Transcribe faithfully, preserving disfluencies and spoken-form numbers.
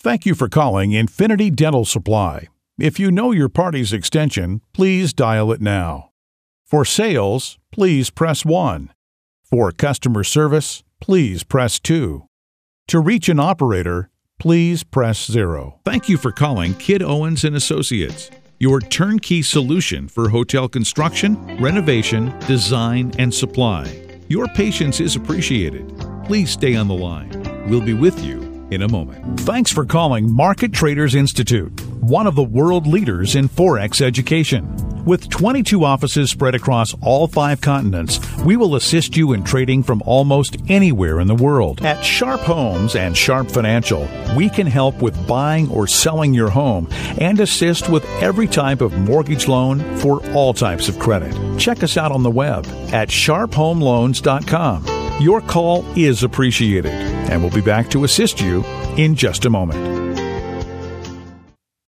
Thank you for calling Infinity Dental Supply. If you know your party's extension, please dial it now. For sales, please press one. For customer service, please press two. To reach an operator, please press zero. Thank you for calling Kidd Owens and Associates, your turnkey solution for hotel construction, renovation, design, and supply. Your patience is appreciated. Please stay on the line. We'll be with you in a moment. Thanks for calling Market Traders Institute, one of the world leaders in Forex education. With twenty-two offices spread across all five continents, we will assist you in trading from almost anywhere in the world. At Sharp Homes and Sharp Financial, we can help with buying or selling your home and assist with every type of mortgage loan for all types of credit. Check us out on the web at sharp home loans dot com. Your call is appreciated, and we'll be back to assist you in just a moment.